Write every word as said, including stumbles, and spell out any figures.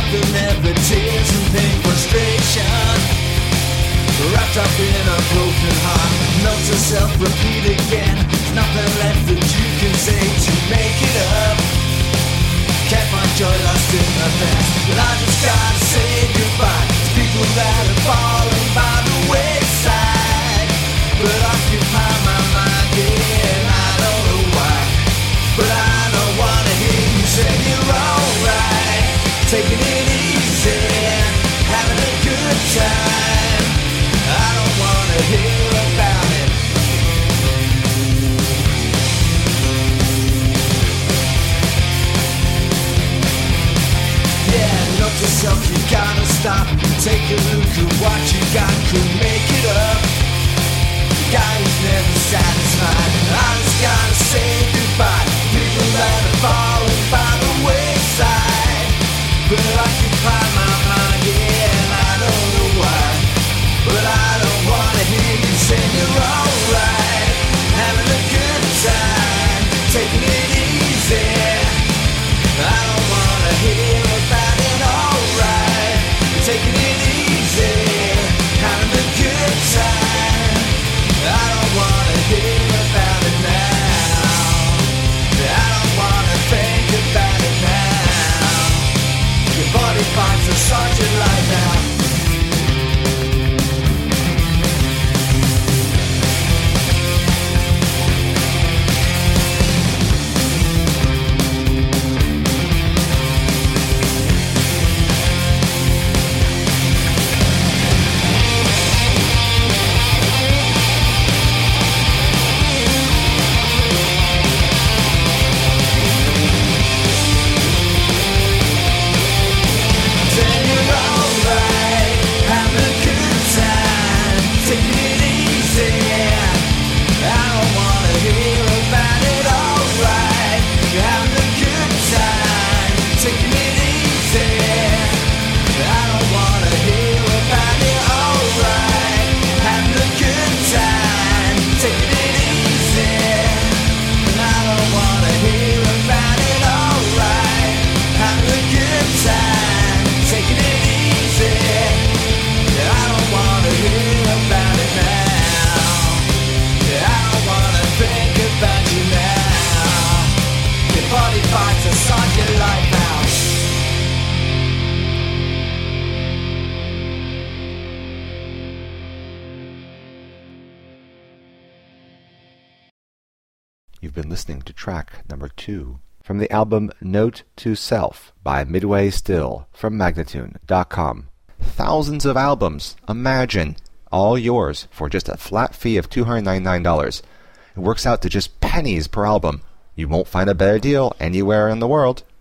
Nothing ever tears and pain, frustration, wrapped up in a broken heart. Note to self, repeat again. There's nothing left that you can say to make it up. Can't find joy lost in the past. But I just gotta say goodbye to people that are falling by the wayside. But occupy my mind, yeah, and I don't know why. But I don't wanna hear you say you're alright, taking it easy, having a good time. I don't wanna hear about it. Yeah, note to self, you gotta stop. Take a look at what you got, could make it up. The guy who's never satisfied. I just gotta say goodbye. People that are falling by the wayside. But occupy my mind, yeah, and I don't know why. But I don't wanna hear you say you're alright, having a good time, taking it easy. I don't wanna hear about it, alright, taking it easy, having a good time. I don't wanna hear about it now. I don't wanna think about it now. Your body parts are such a light now. You've been listening to track number two from the album Note to Self by Midway Still from Magnatune dot com. Thousands of albums, imagine, all yours for just a flat fee of two hundred ninety-nine dollars. It works out to just pennies per album. You won't find a better deal anywhere in the world.